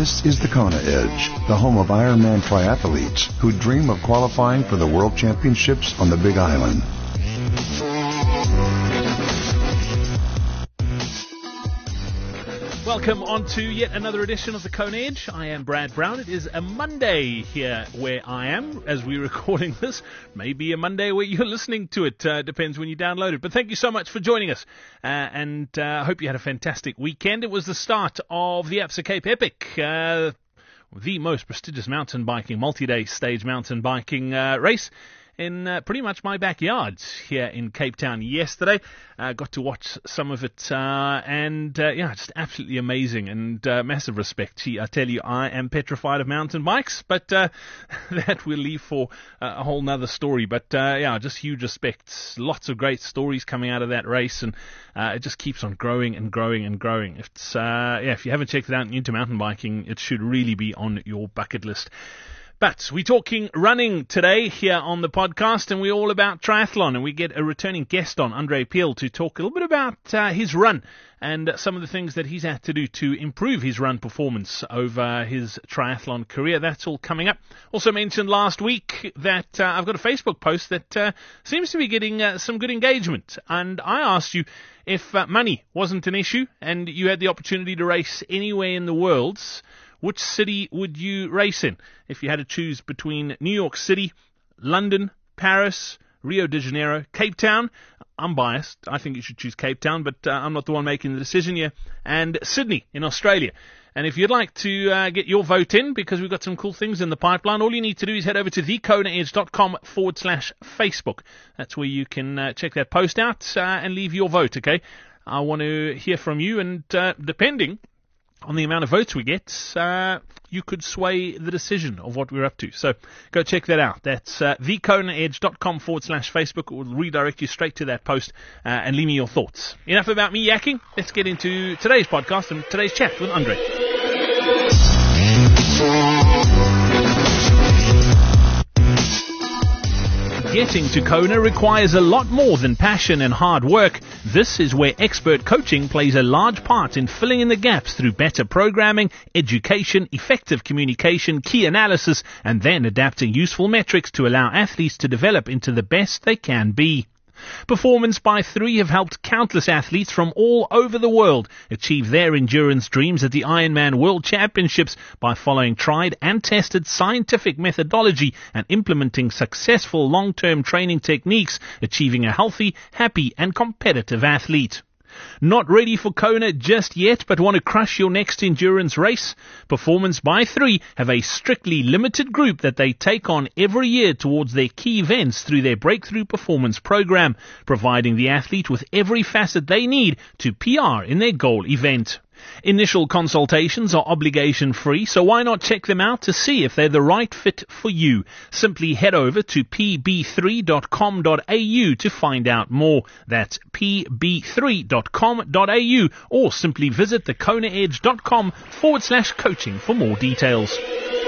This is the Kona Edge, the home of Ironman triathletes who dream of qualifying for the World Championships on the Big Island. Welcome on to yet another edition of the Kona Edge. I am Brad Brown. It is a Monday here where I am as we're recording this. Maybe a Monday where you're listening to it. Depends when you download it. But thank you so much for joining us. And I hope you had a fantastic weekend. It was the start of the Absa Cape Epic, the most prestigious mountain biking, multi-day stage mountain biking race in pretty much my backyard here in Cape Town yesterday. Got to watch some of it, and just absolutely amazing and massive respect. I tell you, I am petrified of mountain bikes, but that we'll leave for a whole nother story. But just huge respect. Lots of great stories coming out of that race, and it just keeps on growing and growing and growing. If you haven't checked it out into mountain biking, it should really be on your bucket list. But we're talking running today here on the podcast, and we're all about triathlon, and we get a returning guest on, Andre Peel, to talk a little bit about his run and some of the things that he's had to do to improve his run performance over his triathlon career. That's all coming up. Also mentioned last week that I've got a Facebook post that seems to be getting some good engagement, and I asked you if money wasn't an issue and you had the opportunity to race anywhere in the world, which city would you race in? If you had to choose between New York City, London, Paris, Rio de Janeiro, Cape Town, I'm biased, I think you should choose Cape Town, but I'm not the one making the decision here, and Sydney in Australia. And if you'd like to get your vote in, because we've got some cool things in the pipeline, all you need to do is head over to thekonaedge.com/Facebook. That's where you can check that post out and leave your vote, okay? I want to hear from you, and depending on the amount of votes we get, you could sway the decision of what we're up to. So go check that out. That's thekonaedge.com/Facebook. It will redirect you straight to that post and leave me your thoughts. Enough about me yakking. Let's get into today's podcast and today's chat with Andre. Getting to Kona requires a lot more than passion and hard work. This is where expert coaching plays a large part in filling in the gaps through better programming, education, effective communication, key analysis, and then adapting useful metrics to allow athletes to develop into the best they can be. Performance by 3 have helped countless athletes from all over the world achieve their endurance dreams at the Ironman World Championships by following tried and tested scientific methodology and implementing successful long-term training techniques, achieving a healthy, happy and competitive athlete. Not ready for Kona just yet, but want to crush your next endurance race? Performance by 3 have a strictly limited group that they take on every year towards their key events through their Breakthrough Performance program, providing the athlete with every facet they need to PR in their goal event. Initial consultations are obligation-free, so why not check them out to see if they're the right fit for you? Simply head over to pb3.com.au to find out more. That's pb3.com.au, or simply visit thekonaedge.com/coaching for more details.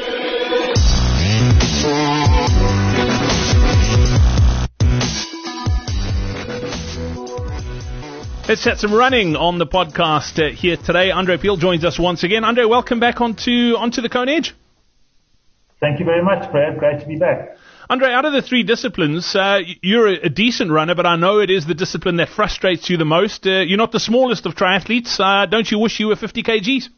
Let's set some running on the podcast here today. Andre Peel joins us once again. Andre, welcome back onto the Kona Edge. Thank you very much, Brad. Great to be back. Andre, out of the 3 disciplines, you're a decent runner, but I know it is the discipline that frustrates you the most. You're not the smallest of triathletes. Don't you wish you were 50 kgs?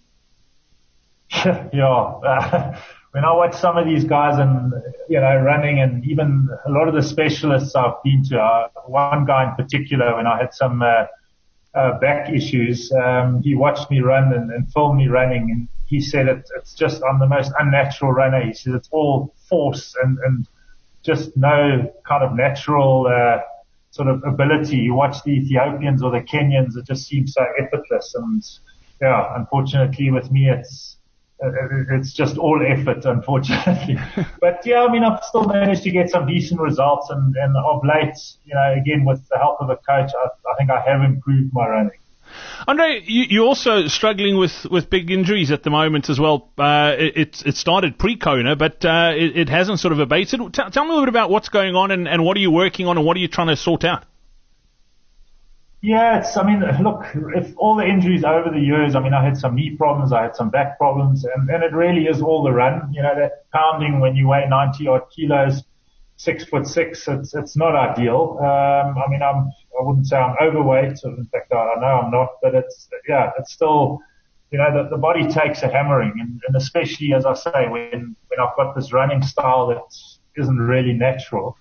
Yeah. When I watch some of these guys and, running, and even a lot of the specialists I've been to, one guy in particular, when I had some back issues, he watched me run and filmed me running, and he said it's just, I'm the most unnatural runner. He said it's all force and just no kind of natural sort of ability. You watch the Ethiopians or the Kenyans, it just seems so effortless, and unfortunately with me it's just all effort, unfortunately. But I've still managed to get some decent results, and of late, again, with the help of a coach, I think I have improved my running. Andre, you're also struggling with big injuries at the moment as well. It started pre-Kona, but it hasn't sort of abated. Tell me a little bit about what's going on and what are you working on and what are you trying to sort out? Yeah, I mean, look, if all the injuries over the years, I mean, I had some knee problems, I had some back problems, and it really is all the run. That pounding when you weigh 90 odd kilos, 6'6", it's not ideal. I mean, I wouldn't say I'm overweight. In fact, I know I'm not, but it's still, the body takes a hammering, and especially, as I say, when I've got this running style that isn't really natural.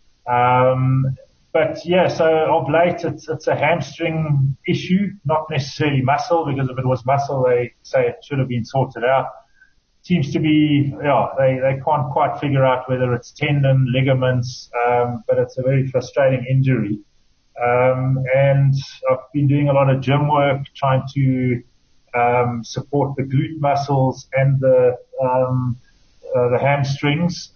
But yeah, so of late it's a hamstring issue, not necessarily muscle, because if it was muscle, they say it should have been sorted out. Seems to be, they can't quite figure out whether it's tendon, ligaments, but it's a very frustrating injury. And I've been doing a lot of gym work, trying to support the glute muscles and the hamstrings.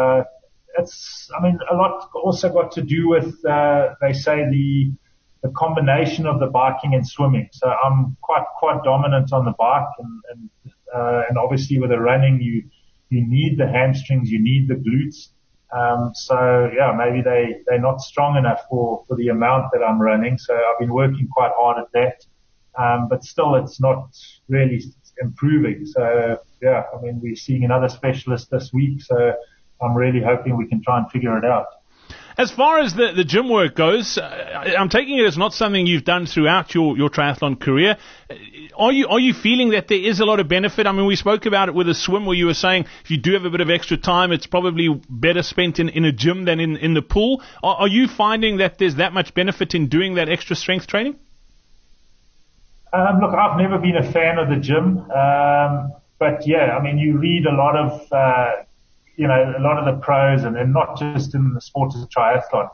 A lot also got to do with, they say the combination of the biking and swimming. So I'm quite dominant on the bike, and obviously with the running, you need the hamstrings, you need the glutes. So yeah, maybe they're not strong enough for the amount that I'm running. So I've been working quite hard at that. But still it's not really improving. So yeah, I mean, we're seeing another specialist this week. So I'm really hoping we can try and figure it out. As far as the gym work goes, I'm taking it as not something you've done throughout your triathlon career. Are you feeling that there is a lot of benefit? I mean, we spoke about it with a swim where you were saying if you do have a bit of extra time, it's probably better spent in a gym than in the pool. Are you finding that there's that much benefit in doing that extra strength training? Look, I've never been a fan of the gym. But yeah, I mean, you read a lot of the pros, and not just in the sport of triathlon.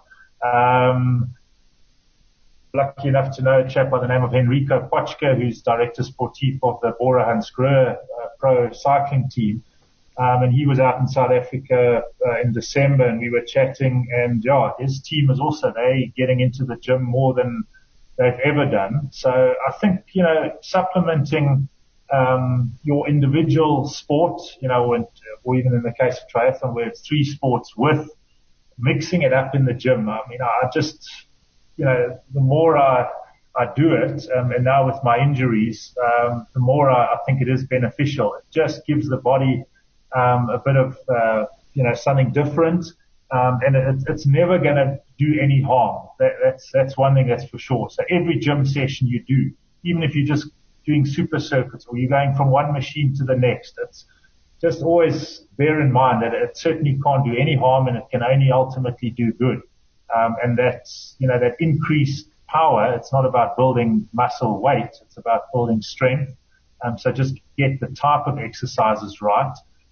Lucky enough to know a chap by the name of Henrico Pochka, who's director sportif of the Bora Hansgrohe pro cycling team. And he was out in South Africa in December, and we were chatting, and yeah, his team is also, they getting into the gym more than they've ever done. So I think, supplementing your individual sport, or even in the case of triathlon where it's 3 sports, with mixing it up in the gym. I mean, I just, the more I do it, and now with my injuries, the more I think it is beneficial. It just gives the body a bit of, something different, and it's never going to do any harm. That's one thing that's for sure. So every gym session you do, even if you're just doing super circuits or you're going from one machine to the next, it's just always bear in mind that it certainly can't do any harm, and it can only ultimately do good. And that's, that increased power, it's not about building muscle weight, it's about building strength. So just get the type of exercises right.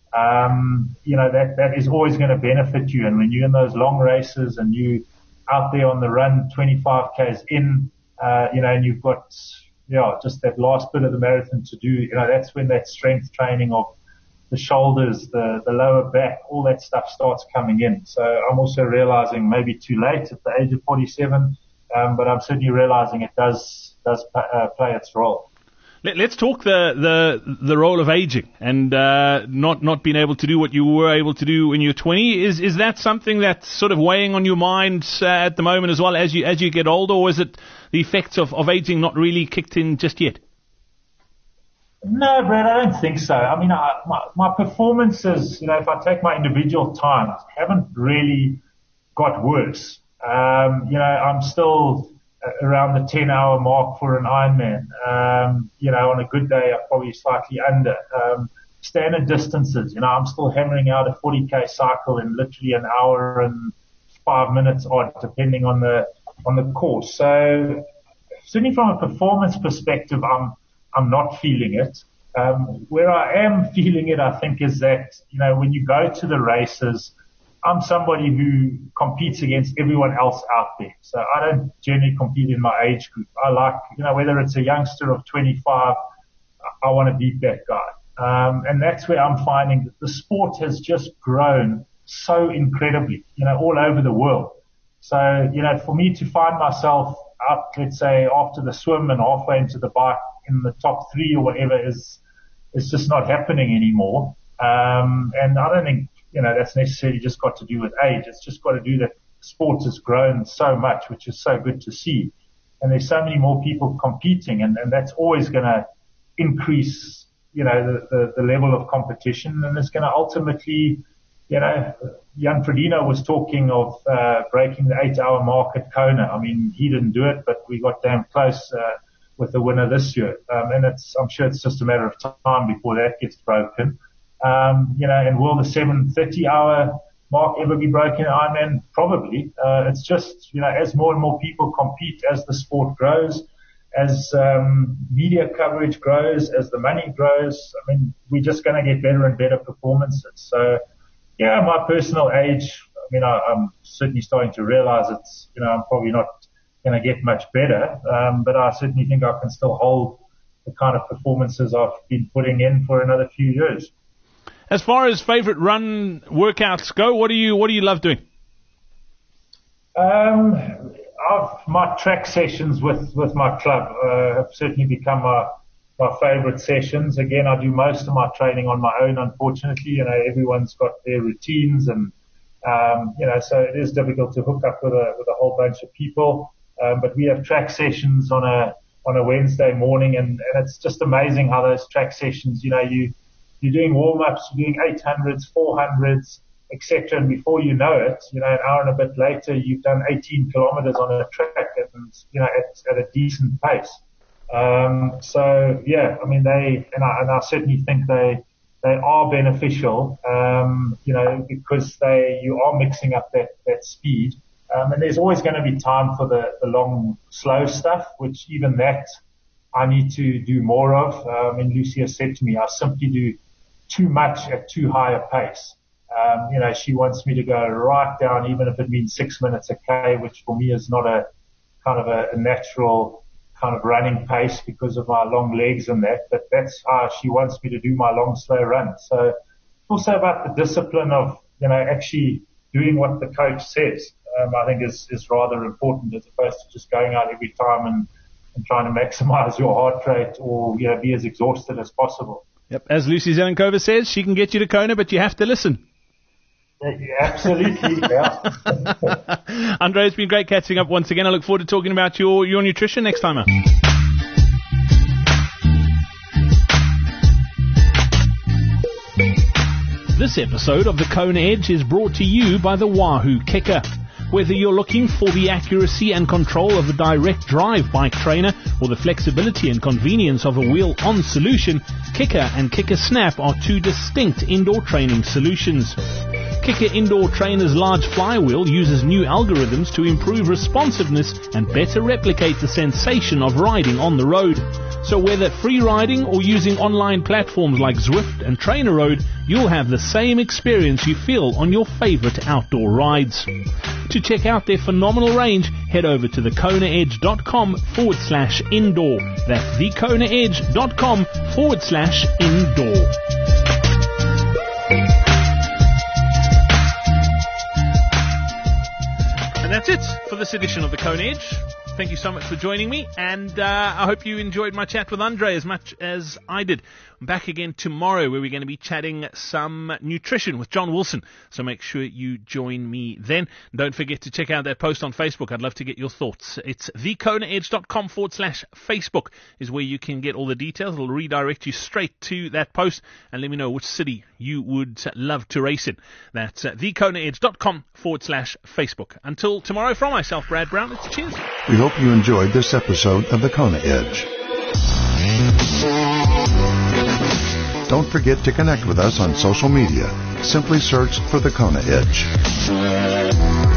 That is always going to benefit you. And when you're in those long races and you out there on the run 25 Ks in, and you've got, just that last bit of the marathon to do, that's when that strength training of the shoulders, the lower back, all that stuff starts coming in. So I'm also realizing, maybe too late at the age of 47, but I'm certainly realizing it does play its role. Let's talk the role of aging and not being able to do what you were able to do when you were 20. Is that something that's sort of weighing on your mind at the moment as well as you get older, or is it the effects of aging not really kicked in just yet? No, Brad, I don't think so. I mean, my performances, if I take my individual times, haven't really got worse. I'm still around the 10-hour mark for an Ironman. On a good day, I'm probably slightly under. Standard distances, I'm still hammering out a 40K cycle in literally an hour and 5 minutes odd, depending on the course. So certainly from a performance perspective, I'm not feeling it. Where I am feeling it, I think, is that, when you go to the races, I'm somebody who competes against everyone else out there. So I don't generally compete in my age group. I like, whether it's a youngster of 25, I want to beat that guy. And that's where I'm finding that the sport has just grown so incredibly, all over the world. So, for me to find myself out, let's say, after the swim and halfway into the bike in the top 3 or whatever is just not happening anymore. And I don't think, that's necessarily just got to do with age. It's just got to do that sport has grown so much, which is so good to see. and there's so many more people competing, and that's always going to increase, the level of competition, and it's going to ultimately, Jan Frodeno was talking of breaking the 8-hour mark at Kona. I mean, he didn't do it, but we got damn close with the winner this year. And I'm sure it's just a matter of time before that gets broken. And will the 7:30-hour mark ever be broken in Ironman? Probably. It's just, as more and more people compete, as the sport grows, as media coverage grows, as the money grows, I mean, we're just going to get better and better performances. So, yeah, my personal age, I mean, I'm certainly starting to realize it's, I'm probably not going to get much better, but I certainly think I can still hold the kind of performances I've been putting in for another few years. As far as favorite run workouts go, what do you love doing? My track sessions with my club have certainly become my favorite sessions. Again, I do most of my training on my own, unfortunately. Everyone's got their routines, and so it is difficult to hook up with a whole bunch of people. But we have track sessions on a Wednesday morning, and it's just amazing how those track sessions, you're doing warm-ups, you're doing 800s, 400s, etc. And before you know it, an hour and a bit later, you've done 18 kilometers on a track, and at a decent pace. So yeah, I mean, I certainly think they are beneficial, because you are mixing up that speed. And there's always going to be time for the long, slow stuff, which even that I need to do more of. Lucia said to me, I simply do too much at too high a pace. She wants me to go right down, even if it means 6 minutes a K, which for me is not a kind of a natural kind of running pace because of my long legs and that, but that's how she wants me to do my long, slow run. So it's also about the discipline of, actually doing what the coach says. I think is rather important, as opposed to just going out every time and trying to maximize your heart rate or, be as exhausted as possible. Yep. As Lucy Zelenkova says, she can get you to Kona, but you have to listen. Yeah, absolutely, yeah. Andre, it's been great catching up once again. I look forward to talking about your nutrition next time out. This episode of The Kona Edge is brought to you by the Wahoo Kicker. Whether you're looking for the accuracy and control of a direct drive bike trainer or the flexibility and convenience of a wheel-on solution, Kicker and Kicker Snap are two distinct indoor training solutions. Kicker Indoor Trainer's large flywheel uses new algorithms to improve responsiveness and better replicate the sensation of riding on the road. So whether free riding or using online platforms like Zwift and Trainer Road, you'll have the same experience you feel on your favorite outdoor rides. To check out their phenomenal range, head over to thekonaedge.com/indoor. That's thekonaedge.com/indoor. And that's it for this edition of The Kona Edge. Thank you so much for joining me, and I hope you enjoyed my chat with Andre as much as I did. I'm back again tomorrow, where we're going to be chatting some nutrition with John Wilson, so make sure you join me then. Don't forget to check out that post on Facebook. I'd love to get your thoughts. It's thekonaedge.com/Facebook is where you can get all the details. It'll redirect you straight to that post, and let me know which city you would love to race in. That's thekonaedge.com/Facebook. Until tomorrow, from myself, Brad Brown, it's cheers. We hope you enjoyed this episode of The Kona Edge. Don't forget to connect with us on social media. Simply search for The Kona Edge.